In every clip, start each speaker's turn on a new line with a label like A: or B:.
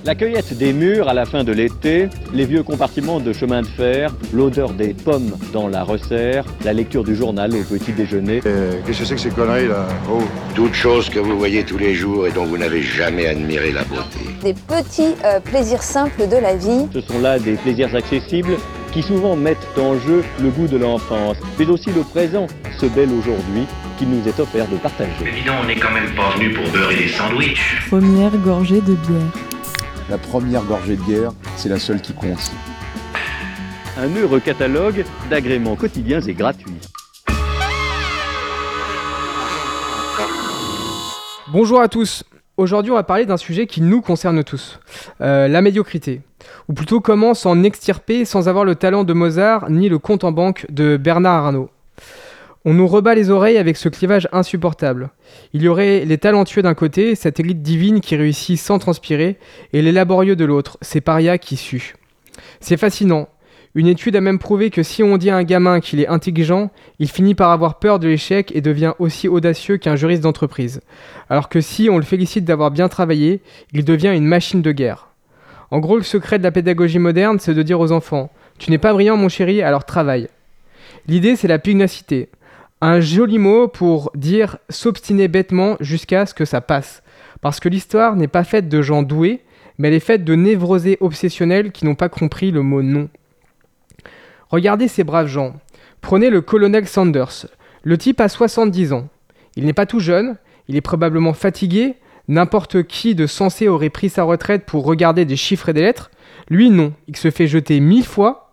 A: La cueillette des mûres à la fin de l'été, les vieux compartiments de chemin de fer, l'odeur des pommes dans la resserre, la lecture du journal au petit déjeuner.
B: Qu'est-ce que c'est que ces conneries là? Oh.
C: Toutes choses que vous voyez tous les jours et dont vous n'avez jamais admiré la beauté.
D: Des petits plaisirs simples de la vie.
A: Ce sont là des plaisirs accessibles qui souvent mettent en jeu le goût de l'enfance, mais aussi le présent, ce bel aujourd'hui qu'il nous est offert de partager.
E: Évidemment, on n'est quand même pas venu pour beurrer des sandwichs.
F: Première gorgée de bière.
B: La première gorgée de bière, c'est la seule qui compte.
A: Un heureux catalogue d'agréments quotidiens et gratuits.
G: Bonjour à tous. Aujourd'hui, on va parler d'un sujet qui nous concerne tous, la médiocrité. Ou plutôt comment s'en extirper sans avoir le talent de Mozart ni le compte en banque de Bernard Arnault. On nous rebat les oreilles avec ce clivage insupportable. Il y aurait les talentueux d'un côté, cette élite divine qui réussit sans transpirer, et les laborieux de l'autre, ces parias qui suent. C'est fascinant. Une étude a même prouvé que si on dit à un gamin qu'il est intelligent, il finit par avoir peur de l'échec et devient aussi audacieux qu'un juriste d'entreprise. Alors que si on le félicite d'avoir bien travaillé, il devient une machine de guerre. En gros, le secret de la pédagogie moderne, c'est de dire aux enfants « Tu n'es pas brillant mon chéri, alors travaille ». L'idée, c'est la pugnacité. Un joli mot pour dire s'obstiner bêtement jusqu'à ce que ça passe. Parce que l'histoire n'est pas faite de gens doués, mais elle est faite de névrosés obsessionnels qui n'ont pas compris le mot non. Regardez ces braves gens. Prenez le colonel Sanders. Le type a 70 ans. Il n'est pas tout jeune, il est probablement fatigué. N'importe qui de sensé aurait pris sa retraite pour regarder des chiffres et des lettres. Lui, non. Il se fait jeter 1000 fois.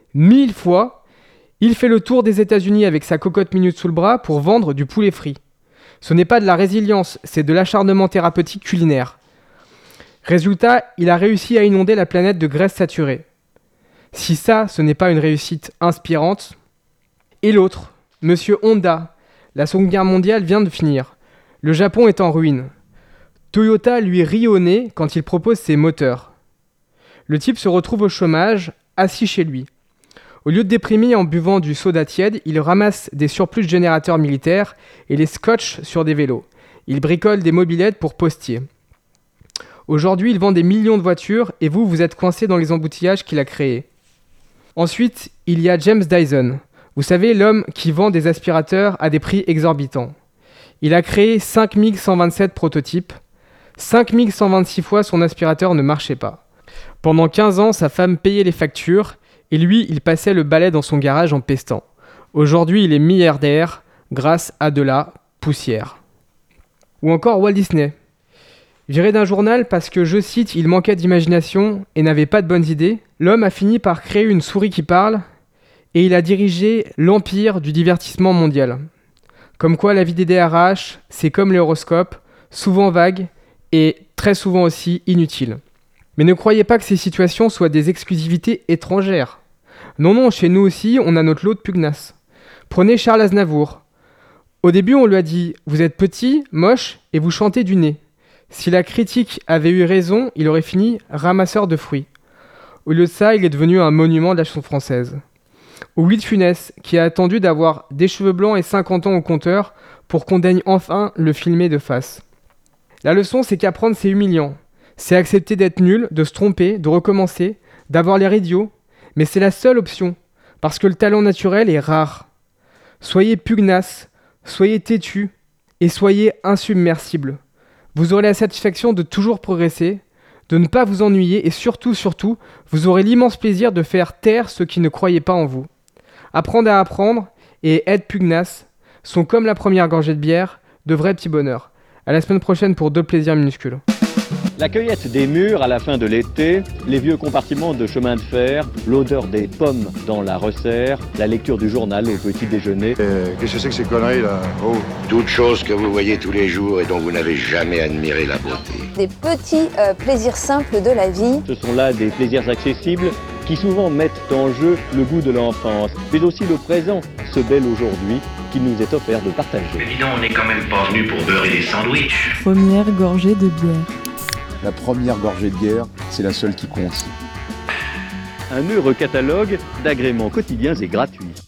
G: Il fait le tour des États-Unis avec sa cocotte minute sous le bras pour vendre du poulet frit. Ce n'est pas de la résilience, c'est de l'acharnement thérapeutique culinaire. Résultat, il a réussi à inonder la planète de graisse saturée. Si ça, ce n'est pas une réussite inspirante. Et l'autre, Monsieur Honda. La Seconde Guerre mondiale vient de finir. Le Japon est en ruine. Toyota lui rit au nez quand il propose ses moteurs. Le type se retrouve au chômage, assis chez lui. Au lieu de déprimer en buvant du soda tiède, il ramasse des surplus de générateurs militaires et les scotche sur des vélos. Il bricole des mobylettes pour postiers. Aujourd'hui, il vend des millions de voitures et vous êtes coincé dans les embouteillages qu'il a créés. Ensuite, il y a James Dyson. Vous savez, l'homme qui vend des aspirateurs à des prix exorbitants. Il a créé 5127 prototypes. 5126 fois son aspirateur ne marchait pas. Pendant 15 ans, sa femme payait les factures. Et lui, il passait le balai dans son garage en pestant. Aujourd'hui, il est milliardaire grâce à de la poussière. Ou encore Walt Disney. Viré d'un journal parce que, je cite, il manquait d'imagination et n'avait pas de bonnes idées, l'homme a fini par créer une souris qui parle et il a dirigé l'empire du divertissement mondial. Comme quoi la vie des DRH, c'est comme les horoscopes, souvent vagues et très souvent aussi inutiles. Mais ne croyez pas que ces situations soient des exclusivités étrangères. Non, chez nous aussi, on a notre lot de pugnace. Prenez Charles Aznavour. Au début, on lui a dit « Vous êtes petit, moche et vous chantez du nez ». Si la critique avait eu raison, il aurait fini ramasseur de fruits. Au lieu de ça, il est devenu un monument de la chanson française. Ou Louis de Funès, qui a attendu d'avoir des cheveux blancs et 50 ans au compteur pour qu'on daigne enfin le filmer de face. La leçon, c'est qu'apprendre, c'est humiliant. C'est accepter d'être nul, de se tromper, de recommencer, d'avoir l'air idiot, mais c'est la seule option, parce que le talent naturel est rare. Soyez pugnace, soyez têtu, et soyez insubmersible. Vous aurez la satisfaction de toujours progresser, de ne pas vous ennuyer, et surtout, vous aurez l'immense plaisir de faire taire ceux qui ne croyaient pas en vous. Apprendre à apprendre, et être pugnace, sont comme la première gorgée de bière, de vrais petits bonheurs. À la semaine prochaine pour d'autres plaisirs minuscules.
A: La cueillette des mûres à la fin de l'été, les vieux compartiments de chemin de fer, l'odeur des pommes dans la resserre, la lecture du journal au petit déjeuner.
B: Qu'est-ce que c'est que ces conneries là? Oh.
C: Toutes choses que vous voyez tous les jours et dont vous n'avez jamais admiré la beauté.
D: Des petits plaisirs simples de la vie.
A: Ce sont là des plaisirs accessibles qui souvent mettent en jeu le goût de l'enfance, mais aussi le présent, ce bel aujourd'hui qu'il nous est offert de partager.
E: Évidemment, on n'est quand même pas venu pour beurrer des sandwichs.
F: Première gorgée de bière.
B: La première gorgée de bière, c'est la seule qui compte.
A: Un heureux catalogue d'agréments quotidiens et gratuits.